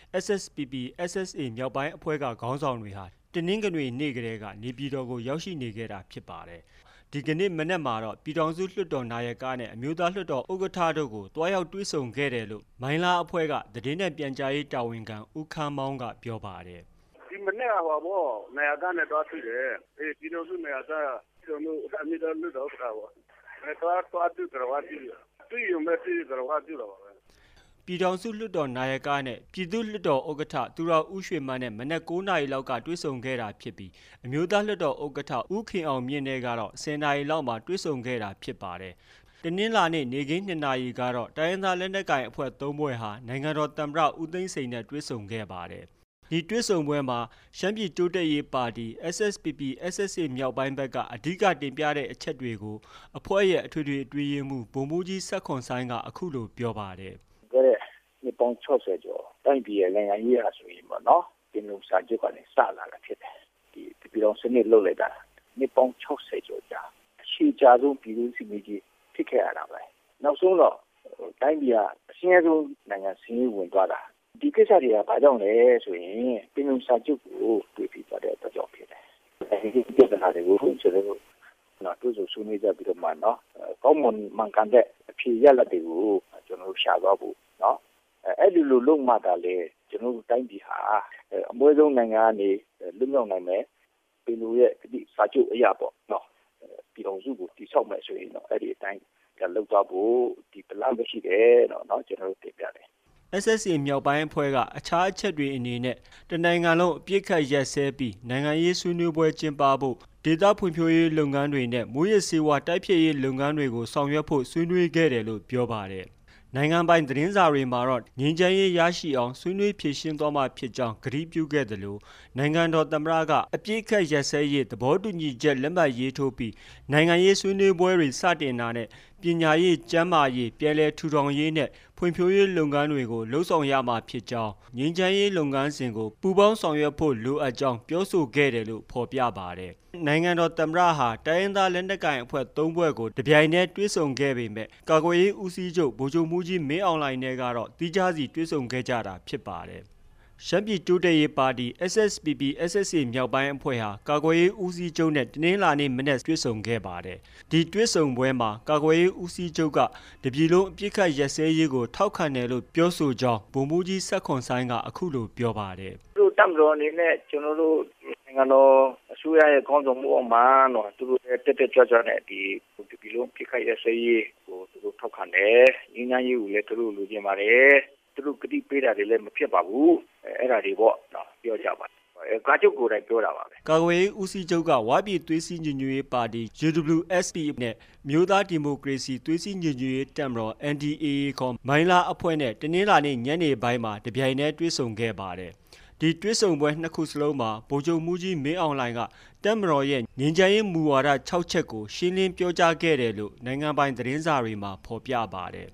SSPP SSA မြောက်ပိုင်းအဖွဲ့ကခေါင်းဆောင်တွေဟာတနင်္ဂနွေနေ့ကတည်းကနေပြည်တော်ကိုရောက်ရှိနေခဲ့တာဖြစ်ပါတယ်။ဒီကနေ့မနက်မှာတော့ပြည်ထောင်စုလွှတ်တော်နာယကနဲ့အမျိုးသားလွှတ်တော်ဥက္ကဋ္ဌတို့ကိုတွားရောက်တွေ့ဆုံခဲ့တယ်လို့မိုင်းလားအဖွဲ့ကသတင်းနဲ့ပြန်ကြားရေးတာဝန်ခံဦးခမ်းမောင်းကပြောပါတယ်။ဒီမနေ့ကပါဘောနာယကနဲ့တွားတွေ့တယ်။ပြည်တော်စုနာယကကျွန်တော်အမြဲတမ်းလွှတ်တော်ဥက္ကဋ္ဌပါ။တွားတွေ့ကြပါကြည့်။တွေ့ရုံပဲတွေ့ကြပါကြည့်တော့ပါပဲ။ပြည်ထောင်စုလွှတ်တော်နာယကနဲ့ပြည်သူ့လွှတ်တော်ဥက္ကဋ္ဌသူရဦးရွှေမန်းနဲ့မနက်9နာရီလောက်ကတွေ့ဆုံခဲ့တာဖြစ်ပြီးအမျိုးသားလွှတ်တော်ဥက္ကဋ္ဌဦးခင်အောင်မြင့်နဲ့ကတော့10နာရီလောက်မှာတွေ့ဆုံခဲ့တာဖြစ်ပါတယ်။တနင်္လာနေ့နေ့ခင်း2နာရီကတော့တိုင်းရင်းသားလက်နက်ကိုင်အဖွဲ့3ဖွဲ့ဟာနိုင်ငံတော်သမ္မတဦးသိန်းစိန်နဲ့တွေ့ဆုံခဲ့ပါတယ်။ဒီတွေ့ဆုံပွဲမှာရှမ်းပြည်တိုးတက်ရေးပါတီ SSPP SSA မြောက်ပိုင်းဘက်ကအဓိကတင်ပြတဲ့အချက်တွေကိုအဖွဲ့ရဲ့အထွေထွေအတွင်းရေးမှူးဗိုလ်မှူးကြီးဆက်ခွန်ဆိုင်ကအခုလိုပြောပါတယ်။နှစ်ပေါင်း60ကျော်တိုင်းပြည်ရဲ့နိုင်ငံရေးအဆိုရင်ပေါ့နော်ပြည်သူစာချုပ်ကနေစလာတာဖြစ်တယ်ဒီပြည်တော်စနစ်လုတ်လိုက်တာနှစ်ပေါင်း60ကျော်ကြာအရှိကြဆုံးပြည်သူစီမီကြီးဖြစ်ခဲ့ရတာပဲနောက်ဆုံးတော့တိုင်းပြည်ကအရှင်းဆုံးနိုင်ငံစည်းဝင်သွားတာဒီကိစ္စတွေကဘာကြောင့်လဲဆိုရင်ပြည်သူစာချုပ်ကိုတွေ့ပြီးသွားတဲ့အတွက်ကြောင့်ဖြစ်တယ်အဲဒီပြဿနာတွေကိုကျွန်တော်တို့တွေ့ဆုံဆွေးနွေးကြပြီးတော့မှနော်ကောင်းမွန်မှန်ကန်တဲ့အဖြေရလဒ်တွေကိုကျွန်တော်တို့ရှာသွားဖို့နော်အဲ့ဒီလိုလုံးမှတာလေကျွန်တော်တို့တိုင်းပြည်ဟာအမွေဆုံးနိုင်ငံကနေလွတ်မြောက်နိုင်မယ်ပြည်သူရဲ့ဒီစာချုပ်အရာပေါ့နော်ပြည်တော်စုကိုတိဆောက်မယ်ဆိုရင်တော့အဲ့ဒီအတိုင်းလောက်သွားဖို့ဒီပလာမရှိတယ်နော်ကျွန်တော်တို့တင်ပြတယ် SSA မြောက်ပိုင်းအဖွဲ့ကအခြားအချက်တွေအနေနဲ့တနိုင်ငံလုံးအပြစ်ခတ်ရက်စဲပြီးနိုင်ငံရေးဆွေးနွေးပွဲကျင်းပဖို့ဒေသဖွံ့ဖြိုးရေးလုပ်ငန်းတွေနဲ့မူရစ်စေဝါတိုက်ဖျက်ရေးလုပ်ငန်းတွေကိုဆောင်ရွက်ဖို့ဆွေးနွေးခဲ့တယ်လို့ပြောပါတယ်။နိုင်ငံပိုင်သတင်းစာတွေမှာတော့ငြိမ်းချမ်းရေးရရှိအောင်ဆွေးနွေးဖြေရှင်းသွားမှာဖြစ်ကြောင်းကတိပြုခဲ့တယ်လို့နိုင်ငံတော်သမ္မတကအပြစ်ခတ်ရက်စဲရေးသဘောတူညီချက်လက်မှတ်ရေးထိုးပြီးနိုင်ငံရေးဆွေးနွေးပွဲတွေစတင်တာနဲ့ပညာရေးကျန်းမာရေးပြည်လဲထူထောင်ရေးနဲ့ဖွံ့ဖြိုးရေးလုပ်ငန်းတွေကိုလှုပ်ဆောင်ရမှာဖြစ်ကြောင်းငြိမ်းချမ်းရေးလုပ်ငန်းစဉ်ကိုပူးပေါင်းဆောင်ရွက်ဖို့လိုအပ်ကြောင်းပြောဆိုခဲ့တယ်လို့ဖော်ပြပါတယ်။နိုင်ငံတော်သမ္မတဟာတိုင်းရင်းသားလက်နက်ကိုင်အဖွဲ့၃ဖွဲ့ကိုတပြိုင်တည်းတွေ့ဆုံခဲ့ပေမဲ့ကာကွယ်ရေးဦးစီးချုပ်ဗိုလ်ချုပ်မှူးကြီးမင်းအောင်လှိုင်နဲ့ကတော့တိကျစီတွေ့ဆုံခဲ့ကြတာဖြစ်ပါတယ်။ရှမ်းပြည်တိုးတက်ရေးပါတီ SSPP SSA မြောက်ပိုင်းအဖွဲ့ဟာကာကွယ်ရေးဦးစီးချုပ်နဲ့တနင်္လာနေ့မနက်တွေ့ဆုံခဲ့ပါတယ်။ဒီတွေ့ဆုံပွဲမှာကာကွယ်ရေးဦးစီးချုပ်ကတပြည်လုံးအပြစ်ခတ်ရက်စဲရေးကိုထောက်ခံတယ်လို့ပြောဆိုကြောင်းဗိုလ်မှူးကြီးဆက်ခွန်ဆိုင်ကအခုလိုပြောပါတယ်။သူတပ်မတော်အနေနဲ့ကျွန်တော်တို့နိုင်ငံတော်အစိုးရရဲ့ခေါင်းဆောင်မှုအောက်မှာတော့သူတို့တက်ကြွကြွနဲ့ဒီပြည်လုံးပြစ်ခတ်ရစရေးကိုသူတို့ထောက်ခံတယ်။ညီညာရေးကိုလည်းသူတို့လူချင်းပါတယ်။သူတို့ကတိပေးတာတွေလည်းမဖြစ်ပါဘူး။အဲ့ဒါတွေပေါ့နော်ပြောကြပါကာချုပ်ကိုယ်တိုင်ပြောတာပါပဲကာကွယ်ရေးဦးစီးချုပ်ကဝါပြည်သွေးစည်းညီညွတ်ရေးပါတီ UWSP နဲ့မြို့သားဒီမိုကရေစီသွေးစည်းညီညွတ်ရေးတပ်မတော် NDAA ခေါ်မိုင်းလားအဖွဲ့နဲ့တနင်္လာနေ့ညနေပိုင်းမှာတပြိုင်တည်းတွေ့ဆုံခဲ့ပါတယ်ဒီတွေ့ဆုံပွဲနှစ်ခုစလုံးမှာဗိုလ်ချုပ်မှူးကြီးမင်းအောင်လှိုင်ကတပ်မတော်ရဲ့ငြိမ်းချမ်းရေးမူဝါဒ6ချက်ကိုရှင်းလင်းပြောကြားခဲ့တယ်လို့နိုင်ငံပိုင်သတင်းစာတွေမှာဖော်ပြပါတယ်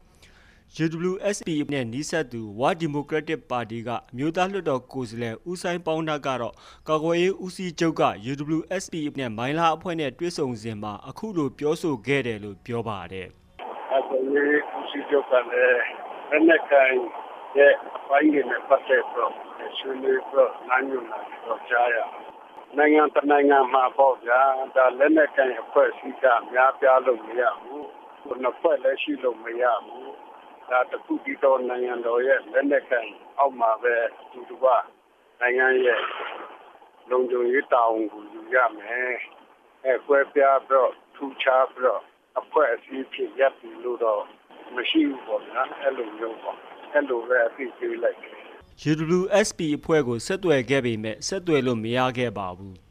UWSP နဲ့နီးစပ်သူဝါဒီမိုကရက်တစ်ပါတီကအမျိုးသားလွှတ်တော်ကိုယ်စားလှယ်ဦးဆိုင်ပေါင်းနာကတော့ကာကွယ်ရေးဦးစီးချုပ်က UWSP နဲ့မိုင်းလားအဖွဲ့နဲ့တွေ့ဆုံစဉ်မှာအခုလိုပြောဆိုခဲ့တယ်လို့ပြောပါတယ်။ကာကွယ်ရေးဦးစီးချုပ်ကလည်းလက်နက်ကိုင်ရဲ့အပိုင်းတွေနဲ့ပတ်သက်တော့ဆွေးနွေးတော့နိုင်ညွှန်လာတော့ကြားရနိုင်ငံတနိုင်ငံမှာပေါ့ဗျာဒါလက်နက်ကိုင်အဖွဲ့အစည်းကများပြားလို့မရဘူး။နှစ်ဖွဲ့လည်းရှိလို့မရဘူး။ဒါတခုတည်းသောနိုင်ငံတော်ရဲ့လက်နက်ကိုင်အောက်မှာပဲသူတို့ကနိုင်ငံရဲ့လုံခြုံရေးတာဝန်ကိုယူရမယ်။ကွဲပြားပြီးထူခြားပြီးအဖွဲ့အစည်းဖြစ်ရပ်ပြီးလို့တော့မရှိဘူးပေါ့နော်အဲ့လိုမျိုးပေါ့အဲ့လိုပဲအဖြစ်ပြေးလိုက်တယ် UWSP အဖွဲ့ကိုဆက်သွယ်ခဲ့ပေမဲ့ဆက်သွယ်လို့မရခဲ့ပါဘူး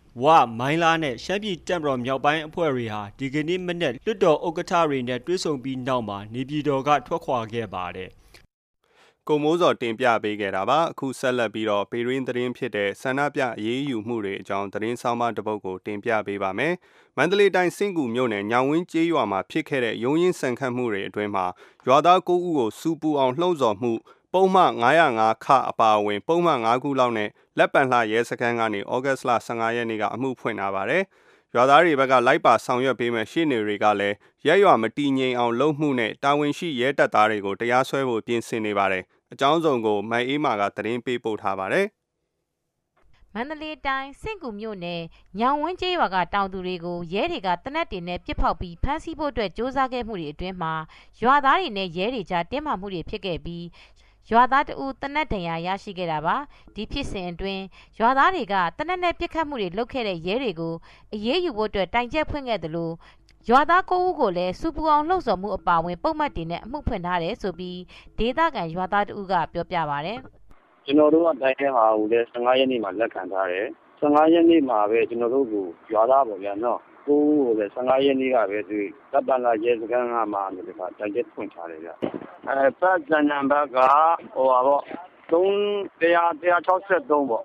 ဝမိုင်းလားနဲ့ရှမ်းပြည်တပ်မတော်မြောက်ပိုင်းအဖွဲ့တွေဟာဒီကနေ့မနေ့လွတ်တော်ဥက္ကဋ္ဌတွေနဲ့တွေ့ဆုံပြီးနောက်မှာနေပြည်တော်ကထွက်ခွာခဲ့ပါတယ်ကိုမိုးစောတင်ပြပေးခဲ့တာပါအခုဆက်လက်ပြီးတော့ပေရင်းသတင်းဖြစ်တဲ့ဆန္ဒပြအေးအေးယူမှုတွေအကြောင်းသတင်းဆောင်မတစ်ပုဒ်ကိုတင်ပြပေးပါမယ်မန္တလေးတိုင်းစင်ကူမြို့နယ်ညောင်ဝင်းကျေးရွာမှာဖြစ်ခဲ့တဲ့ရုံးရင်းဆန်ခတ်မှုတွေအတွင်းမှာရွာသား9ဦးကိုစူပူအောင်လှုံ့ဆော်မှုပုံမှန်905ခအပါအဝင်ပုံမှန်9ခုလောက်နဲ့လက်ပံလှရဲစခန်းကနေဩဂတ်စ်လ15ရက်နေ့ကအမှုဖွင့်ထားပါတယ်ရွာသားတွေဘက်ကလိုက်ပါဆောင်ရွက်ပေးမဲ့ရှေ့နေတွေကလည်းရက်ရွာမတည်ငြိမ်အောင်လုပ်မှုနဲ့တာဝန်ရှိရဲတပ်သားတွေကိုတရားစွဲဖို့ပြင်ဆင်နေပါတယ်အကြောင်းစုံကိုမိုင်အေးမာကသတင်းပေးပို့ထားပါတယ်မန္တလေးတိုင်းစင်ကူမြို့နယ်ညောင်ဝင်းကျေးရွာကတောင်သူတွေကိုရဲတွေကတနက်တင်နဲ့ပြစ်ဖောက်ပြီးဖမ်းဆီးဖို့အတွက်စ조사ခဲ့မှုတွေအတွင်းမှာရွာသားတွေနဲ့ရဲတွေကြားတင်းမာမှုတွေဖြစ်ခဲ့ပြီးရွာသားတဦးတနက်ဒဏ်ရာရရှိခဲ့တာပါဒီဖြစ်စဉ်အတွင်းရွာသားတွေကတနက်နဲ့ပြစ်ခတ်မှုတွေလုပ်ခဲ့တဲ့ရဲတွေကိုအရေးယူဖို့အတွက်တိုင်ချက်ဖွင့်ခဲ့တယ်လို့ရွာသား9ဦးကိုလည်းစူပူအောင်လှုပ်ဆော်မှုအပါအဝင်ပုံမှန်တင်နဲ့အမှုဖွင့်ထားတယ်ဆိုပြီးဒေသခံရွာသားတဦးကပြောပြပါတယ်ကျွန်တော်တို့ကတိုင်တဲ့ဟာကိုလည်း15ရက်နေ့မှာလက်ခံထားတယ်15ရက်နေ့မှာပဲကျွန်တော်တို့ကိုရွာသားပေါ့ဗျာနော်9ဦးကိုလည်း15ရက်နေ့ကပဲဒီတပ်ပန်လာရဲစခန်းကမှဒီကတိုင်ချက်ဖွင့်ထားတယ်ဗျပတ်စံနံပါတ်ကဟိုပါပေါ့163ပေါ့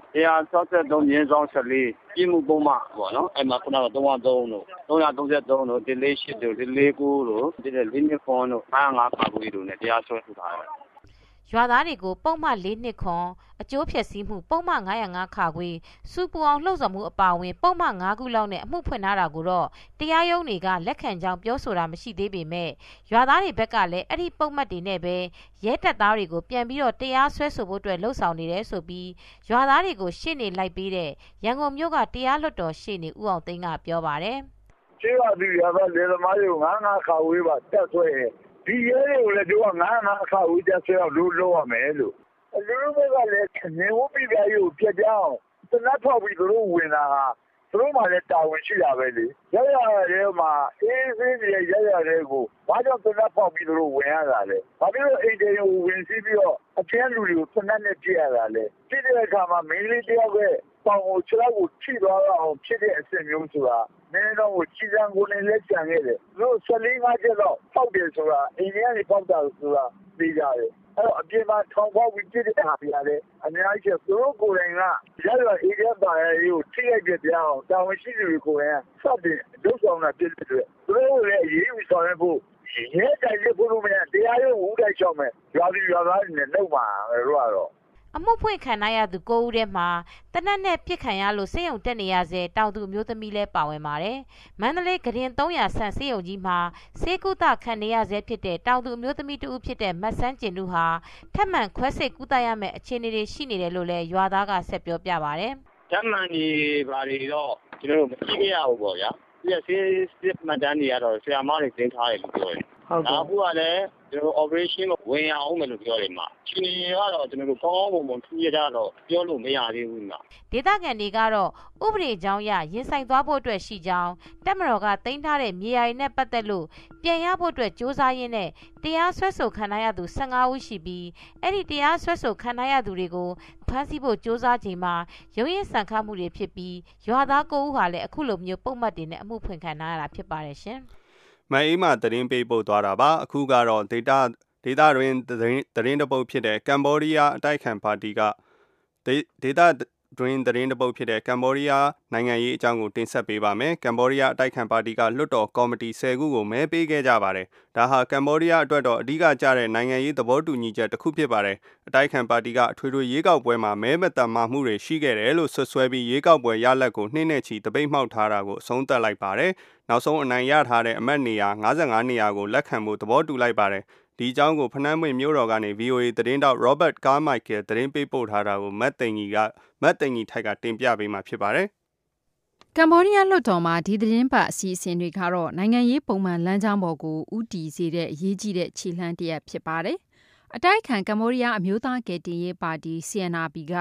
163မြင်းဆောင်14ပြည်မှုပုံမှပေါ့နော်အဲ့မှာခုနက303တို့333တို့148တို့149တို့149တို့55ခါဘူးတို့နဲ့တရားစွဲထူထားတယ်ရွာသားတွေကိုပုံမှန်4နှစ်ခွန်အကျိုးဖြည့်ဆည်းမှုပုံမှန်905ခါခွေစူပူအောင်လှုပ်ဆော်မှုအပါအဝင်ပုံမှန်9ခုလောက်နဲ့အမှုဖွင့်ထားတာကိုတော့တရားရုံးတွေကလက်ခံကြောင်းပြောဆိုတာမရှိသေးပေမဲ့ရွာသားတွေဘက်ကလည်းအဲ့ဒီပုံမှန်တွေနဲ့ပဲရဲတပ်သားတွေကိုပြန်ပြီးတော့တရားစွဲဆိုဖို့အတွက်လှုံ့ဆော်နေတယ်ဆိုပြီးရွာသားတွေကိုရှေ့နေလိုက်ပေးတဲ့ရန်ကုန်မြို့ကတရားလွှတ်တော်ရှေ့နေဦးအောင်သိန်းကပြောပါတယ်ကျေးရွာသူရွာသားလေသမားတွေကို905ခါဝေးပါတက်ဆွဲဒီရဲတွေကိုလည်းတို့က905ခါဝေးတက်ဆွဲအောင်လုပ်ရမယ်လို့လူတို့ကလည်းနေဝပြည်ပြရုပ်ပြကြအောင်တနတ်ဖောက်ပြီးတို့ဝင်လာတာသူတို့မှလည်းတာဝန်ရှိတာပဲလေရရရဲမှာအေးစေးတွေရရရဲကိုဘာကြောင့်တနတ်ဖောက်ပြီးတို့ဝင်ရတာလဲဘာဖြစ်လို့အိမ်တွေကိုဝင်စီးပြီးတော့အချင်းလူတွေကိုတနတ်နဲ့ပြရတာလဲပြတဲ့အခါမှာမင်းလေးတယောက်ပဲပေါင်ကိုခြေထောက်ကိုထိသွားအောင်ဖြစ်တဲ့အဆင့်မျိုးဆိုတာမင်းတို့ကိုကြီးစံကိုလည်းလက်ချန်ခဲ့တယ်သူတို့14-15ချက်တော့ဖောက်တယ်ဆိုတာအိမ်ထဲကနေဖောက်တာဆိုတာသိကြတယ်အဲ့တော့အပြင်မှာထောင်ပေါက်ပြီးပြတဲ့ဟာပြရတယ်အများကြီးသူတို့ကိုယ်တိုင်ကရရအေးတဲ့ပါရေးကိုထိရိုက်ပြပြအောင်တာဝန်ရှိသူတွေကိုယ်တိုင်စတင်လုပ်ဆောင်တာဖြစ်တဲ့အတွက်သူတို့လည်းအရေးယူဆောင်ရဖို့ရဲတိုင်ရဖို့လို့မရတရားရုံးဦးတိုက်ချောက်မယ်ရွာသူရွာသားတွေနဲ့လုပ်ပါတို့ကတော့အမှုဖွင့်ခံရသူ9ဦးထဲမှာတနက်နဲ့ပြစ်ခံရလို့စေယုံတက်နေရစေတောင်သူမျိုးသမီးလဲပါဝင်ပါတယ်။မန္တလေးဂရင်300ဆန်စေယုံကြီးမှာစေကုသခံနေရစေဖြစ်တဲ့တောင်သူမျိုးသမီးတူဖြစ်တဲ့မတ်ဆန်းကျင်တို့ဟာထပ်မံခွဲစိတ်ကုသရမယ့်အခြေအနေတွေရှိနေတယ်လို့လည်းရွာသားကဆက်ပြောပြပါတယ်။ထပ်မံဒီဘာတွေတော့ကျွန်တော်တို့မကြည့်ရဘူးပေါ့ဗျာ။ဒီဆေးမှတ်တမ်းတွေကတော့ဆရာမတွေတင်ထားတယ်လို့ပြောတယ်။ဟုတ်ကဲ့။အခုကလည်းကျွန်တော် operation ကိုဝင်ရအောင်မယ်လို့ပြောတယ်မှာရှင်နေကတော့ကျွန်တော်တို့ကောင်းကောင်းမွန်ထူးရတော့ပြောလို့မရသေးဘူးမှာဒေသခံတွေကတော့ဥပဒေကြောင်းအရရင်ဆိုင်သွားဖို့အတွက်ရှိကြောင်းတပ်မတော်ကတင်ထားတဲ့မြေယာတွေနဲ့ပတ်သက်လို့ပြန်ရဖို့အတွက်စ조사ရင်းနဲ့တရားစွဲဆိုခံရသူ15ဦးရှိပြီးအဲ့ဒီတရားစွဲဆိုခံရသူတွေကိုဖမ်းဆီးဖို့စ조사ချိန်မှာရုံးရင်ဆန်ခတ်မှုတွေဖြစ်ပြီးရွာသား9ဦးဟာလည်းအခုလိုမျိုးပုံမှန်တွေနဲ့အမှုဖွင့်ခံရတာဖြစ်ပါတယ်ရှင်မအေးမှသတင်းပေးပို့သွားတာပါအခုကတော့ဒေတာတွင်သတင်းတပုတ်ဖြစ်တဲ့ကမ်ဘောဒီးယားအတိုက်ခံပါတီကဒေတာတွင်သတင်းတပုတ်ဖြစ်တဲ့ကမ်ဘောဒီးယားနိုင်ငံရေးအကြောင်းကိုတင်ဆက်ပေးပါမယ်ကမ်ဘောဒီးယားအတိုက်ခံပါတီကလွှတ်တော်ကော်မတီ10ခုကိုမဲပေးခဲ့ကြပါတယ်ဒါဟာကမ်ဘောဒီးယားအတွက်တော့အဓိကကျတဲ့နိုင်ငံရေးသဘောတူညီချက်တစ်ခုဖြစ်ပါတယ်အတိုက်ခံပါတီကအထွေထွေရွေးကောက်ပွဲမှာမဲမတမ်းမှုတွေရှိခဲ့တယ်လို့ဆွဆွဲပြီးရွေးကောက်ပွဲရလဒ်ကိုနှင်းနဲ့ချီတပိတ်မှောက်ထားတာကိုအဆုံးသတ်လိုက်ပါတယ်နောက်ဆုံးအနိုင်ရထားတဲ့အမတ်နေရာ55နေရာကိုလက်ခံဖို့သဘောတူလိုက်ပါတယ်ဒီအကြောင်းကိုဖနန်းမွေမြို့တော်ကနေ VOA သတင်းတောက် Robert Carmichael သတင်းပေးပို့ထားတာကိုမတ်သိန်ကြီးထိုက်ကတင်ပြပေးမှာဖြစ်ပါတယ်ကမ်ဘောဒီးယားလွှတ်တော်မှာဒီသတင်းပတ်အစီအစဉ်တွေကတော့နိုင်ငံရေးပုံမှန်လမ်းကြောင်းပေါ်ကိုဦးတည်စေတဲ့အရေးကြီးတဲ့ခြေလှမ်းတစ်ရပ်ဖြစ်ပါတယ်အတိုက်ခံကမ်ဘောဒီးယားအမျိုးသားကယ်တင်ရေးပါတီ CNRP က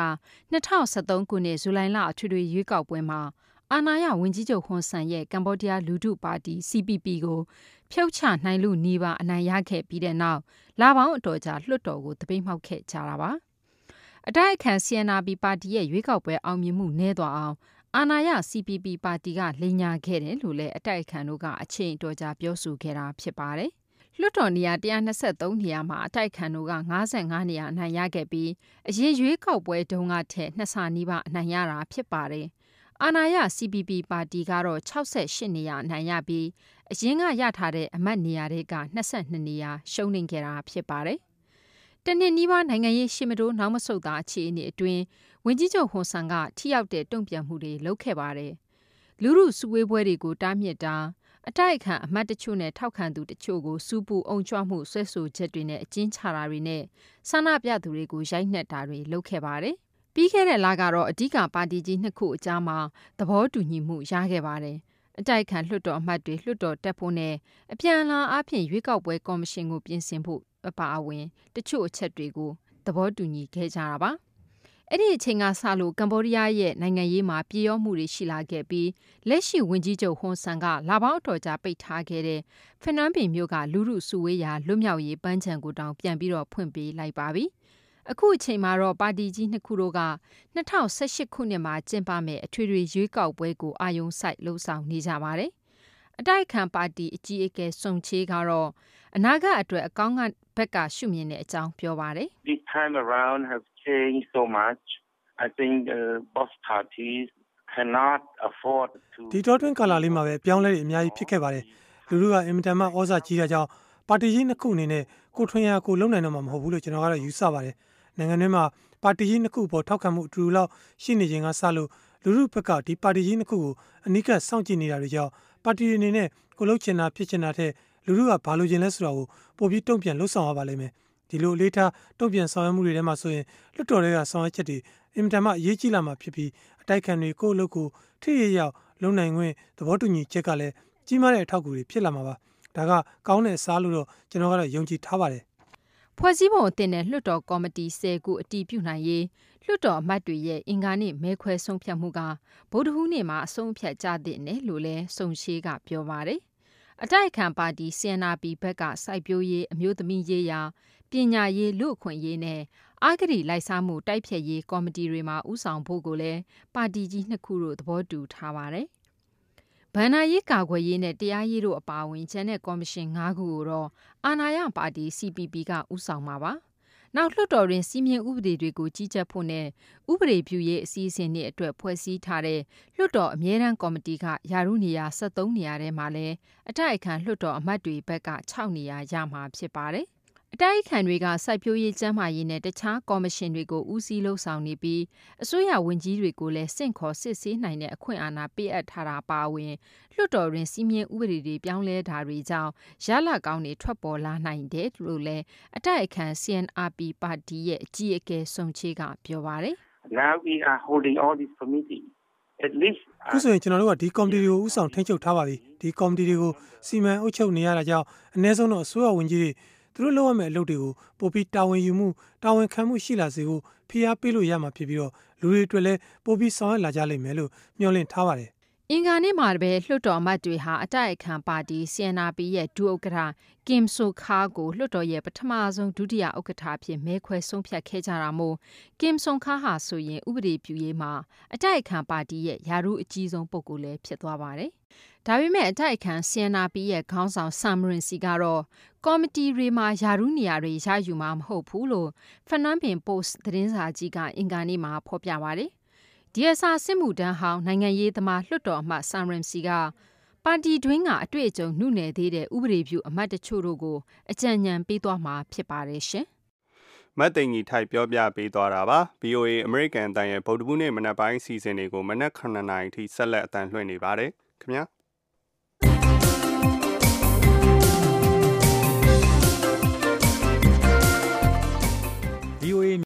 2013ခုနှစ်ဇူလိုင်လအထွေထွေရွေးကောက်ပွဲမှာအာဏာရဝန်ကြီးချုပ်ဟွန်ဆန်ရဲ့ကမ်ဘောဒီးယားလူထုပါတီ CPP ကိုဖြုတ်ချနိုင်လို့နီးပါအနိုင်ရခဲ့ပြီးတဲ့နောက်လပေါင်းအတော်ကြာလွှတ်တော်ကိုတပိတ်မှောက်ခဲ့ကြတာပါအတိုက်ခံ CNRP ပါတီရဲ့ရွေးကောက်ပွဲအောင်မြင်မှုနည်းသွားအောင်အာဏာရ CPP ပါတီကလိမ်ညာခဲ့တယ်လို့လည်းအတိုက်အခံတို့ကအချိန်အတော်ကြာပြောဆိုခဲ့တာဖြစ်ပါတယ်။လွှတ်တော်နေရာ123နေရာမှာအတိုက်အခံတို့က55နေရာအနိုင်ရခဲ့ပြီးအရင်ရွေးကောက်ပွဲတုန်းကထက်2ဆနီးပါးအနိုင်ရတာဖြစ်ပါတယ်။အာဏာရ CPP ပါတီကတော့68နေရာအနိုင်ရပြီးအရင်ကရထားတဲ့အမတ်နေရာတွေက22နေရာရှုံးနိမ့်ခဲ့တာဖြစ်ပါတယ်။တနှစ်နီးပါးနိုင်ငံရေးရှေ့မတိုးနောက်မဆုတ်တာအခြေအနေအတွင်းဝန်ကြီးချုပ်ဟွန်ဆန်ကထိရောက်တဲ့တုံ့ပြန်မှုတွေလုပ်ခဲ့ပါတယ်။လူထုစုဝေးပွဲတွေကိုတားမြစ်တာအတိုက်အခံအမတ်တချို့နဲ့ထောက်ခံသူတချို့ကိုစူးပူအုံကြွမှုဆွဲဆိုချက်တွေနဲ့အကျဉ်းချတာတွေနဲ့ဆန္ဒပြသူတွေကိုရိုက်နှက်တာတွေလုပ်ခဲ့ပါတယ်။ပြီးခဲ့တဲ့လကတော့အဓိကပါတီကြီးနှစ်ခုအကြားမှာသဘောတူညီမှုရခဲ့ပါတယ်။အတိုက်အခံလွှတ်တော်အမတ်တွေလွှတ်တော်တက်ဖို့နဲ့အပြန်အလှန်အားဖြင့်ရွေးကောက်ပွဲကော်မရှင်ကိုပြင်ဆင်ဖို့အပါအဝင်တချို့အချက်တွေကိုသဘောတူညီခဲ့ကြတာပါ။အဲ့ဒီအချိန်ကစလို့ကမ္ဘောဒီးယားရဲ့နိုင်ငံရေးမှာပြည်ရောမှုတွေရှိလာခဲ့ပြီးလက်ရှိဝန်ကြီးချုပ်ဟွန်ဆန်ကလာပေါင်းအတော်ကြာပိတ်ထားခဲ့တဲ့ဖနွမ်းပင်မြို့ကလူထုစုဝေးရာလွတ်မြောက်ရေးပန်းခြံကိုတောင်ပြန်ပြီးတော့ဖွင့်ပေးလိုက်ပါပြီ။အခုအချိန်မှာတော့ပါတီကြီးနှစ်ခုတို့က2018ခုနှစ်မှာကျင်းပမဲ့အထွေထွေရွေးကောက်ပွဲကိုအာရုံစိုက်လှုံ့ဆော်နေကြပါတယ်။အတိုက်ခံပါတီအကြီးအကဲစုံချေကတော့အနာဂတ်အတွက်အကောင်းကဘက်ကရှုမြင်တဲ့အကြောင်းပြောပါတယ်။ This time around has changed so much. I think both parties cannot afford to ဒီတော့တွင်ကာလာလေးမှာပဲပြောင်းလဲတွေအများကြီးဖြစ်ခဲ့ပါတယ်။လူတို့ကအင်မတန်မှဩဇာကြီးတာကြောင့်ပါတီကြီးနှစ်ခုအနေနဲ့ကိုထွင်ရကိုလုံနိုင်တော့မှာမဟုတ်ဘူးလို့ကျွန်တော်ကတော့ယူဆပါတယ်။နိုင်ငံတွင်းမှာပါတီကြီးနှစ်ခုပေါ်ထောက်ခံမှုအတူတူလောက်ရှိနေခြင်းကစလို့လူထုဘက်ကဒီပါတီကြီးနှစ်ခုကိုအနိကစောင့်ကြည့်နေတာတွေကြောင့်ပါတီတွေအနေနဲ့ကိုလုံချင်တာဖြစ်ချင်တာထက်လူထုကဘာလို့ခြင်းလဲဆိုတာကိုပိုပြီးတုံ့ပြန်လှုပ်ဆောင်ရပါလိမ့်မယ်။ဒီလိုအလေးထားတုံ့ပြန်ဆောင်ရွက်မှုတွေထဲမှာဆိုရင်လွှတ်တော်တွေကဆောင်ရွက်ချက်တွေအင်မတန်မှအရေးကြီးလာမှာဖြစ်ပြီးအတိုက်ခံတွေကိုယ့်အလုပ်ကိုထိရရောက်လုံနိုင်ခွင့်သဘောတူညီချက်ကလည်းကြီးမားတဲ့အထောက်အကူတွေဖြစ်လာမှာပါ။ဒါကကောင်းတဲ့အစားလို့တော့ကျွန်တော်ကတော့ယုံကြည်ထားပါတယ်။ဖွဲ့စည်းပုံအသစ်နဲ့လွှတ်တော်ကော်မတီ10ခုအတည်ပြုနိုင်ရေးလွှတ်တော်အမတ်တွေရဲ့အင်္ဂါနေ့မဲခွဲဆုံးဖြတ်မှုကဗုဒ္ဓဟူးနေ့မှာအဆုံးဖြတ်ကြတဲ့နယ်လို့လဲစုံရှိကပြောပါတယ်။အတိုက်ခံပါတီ CNRP ဘက်ကစိုက်ပျိုးရေးအမျိုးသမီးရေးရာပညာရေးလူ့အခွင့်အရေးနဲ့အာဂတိလိုက်စားမှုတိုက်ဖျက်ရေးကော်မတီတွေမှာဥဆောင်ဖို့ကိုလည်းပါတီကြီးနှစ်ခုတို့သဘောတူထားပါတယ်။ဗဏ္ဍာရေးကာကွယ်ရေးနဲ့တရားရေးတို့အပါအဝင်ကျန်တဲ့ကော်မရှင်၅ခုကိုတော့အာဏာရပါတီ CPP ကဥဆောင်မှာပါ။နောက်လွှတ်တော်တွင်စီမင်းဥပဒေတွေကိုကြီးကြပ်ဖို့နဲ့ဥပဒေပြုရေးအစည်းအဝေးတွေအတွက်ဖွဲ့စည်းထားတဲ့လွှတ်တော်အမြဲတမ်းကော်မတီကယာရုနေရာ73နေရာထဲမှာလည်းအတိုက်အခံလွှတ်တော်အမတ်တွေဘက်က6နေရာရမှာဖြစ်ပါတယ်။အတိုက်အခံတွေကစိုက်ပျိုးရေးကျန်းမာရေးနဲ့တခြားကော်မရှင်တွေကိုဦးစီးလှုပ်ဆောင်နေပြီးအစိုးရဝန်ကြီးတွေကိုလည်းစင့်ခေါ်စစ်ဆေးနိုင်တဲ့အခွင့်အာဏာပေးအပ်ထားတာပါဝင်လွှတ်တော်တွင်စီမင်းဥပဒေတွေပြောင်းလဲတာတွေကြောင့်ရလဒ်ကောင်းတွေထွက်ပေါ်လာနိုင်တယ်လို့လည်းအတိုက်အခံ CNRP ပါတီရဲ့အကြီးအကဲစုံချေကပြောပါတယ်။ Now we are holding all these committees. At least အခုဆိုရင်ကျွန်တော်တို့ကဒီကော်မတီတွေကိုဥဆောင်ထိန်းချုပ်ထားပါပြီ။ဒီကော်မတီတွေကိုစီမံအုပ်ချုပ်နေရတာကြောင့်အနည်းဆုံးတော့အစိုးရဝန်ကြီးတွေသူတို့လုပ်ရမယ့်အလုပ်တွေကိုပိုပြီးတာဝန်ယူမှုတာဝန်ခံမှုရှိလာစေဖို့ဖိအားပေးလို့ရမှာဖြစ်ပြီးတော့လူတွေအတွက်လည်းပိုပြီးဆောင်ရွက်လာကြလိမ့်မယ်လို့မျှော်လင့်ထားပါတယ်။အင်္ဂါနေ့မှာပဲလွှတ်တော်အမတ်တွေဟာအတိုက်အခံပါတီ CNRP ရဲ့ဒုဥက္ကဋ္ဌကင်ဆိုခါကိုလွှတ်တော်ရဲ့ပထမဆုံးဒုတိယဥက္ကဋ္ဌအဖြစ်မဲခွဲဆုံးဖြတ်ခဲ့ကြတာမို့ကင်ဆိုခါဟာဆိုရင်ဥပဒေပြုရေးမှာအတိုက်အခံပါတီရဲ့ယာရုအကြီးဆုံးပုဂ္ဂိုလ်လည်းဖြစ်သွားပါတယ်။ဒါပေမဲ့အတိုက်အခံ CNRP ရဲ့ခေါင်းဆောင်ဆမ်မရင်စီကတော့ကော်မတီတွေမှာယာရုနေရာတွေရယူမှာမဟုတ်ဘူးလို့ဖနွမ်းပင် Post သတင်းစာကြီးကအင်္ဂါနေ့မှာဖော်ပြပါတယ်။ဒီအစားစစ်မှုတန်းဟောင်းနိုင်ငံရေးသမားလွှတ်တော်အမတ်ဆမ်ရင်စီကပါတီတွင်းကအတွေ့အကြုံနှုနယ်သေးတဲ့ဥပဒေပြုအမတ်တချို့တို့ကိုအကြံဉာဏ်ပေးသွားမှာဖြစ်ပါတယ်ရှင်။မတ်သိန်ကြီးထိုက်ပြောပြပေးသွားတာပါ။ VOA အမေရိကန်အတန်းရဲ့ဗုဒ္ဓဘူးနေ့မနက်ပိုင်းစီစဉ်တွေကိုမနက်9:00 နာရီထိဆက်လက်အတန်းလွှင့်နေပါတယ်ခင်ဗျာ။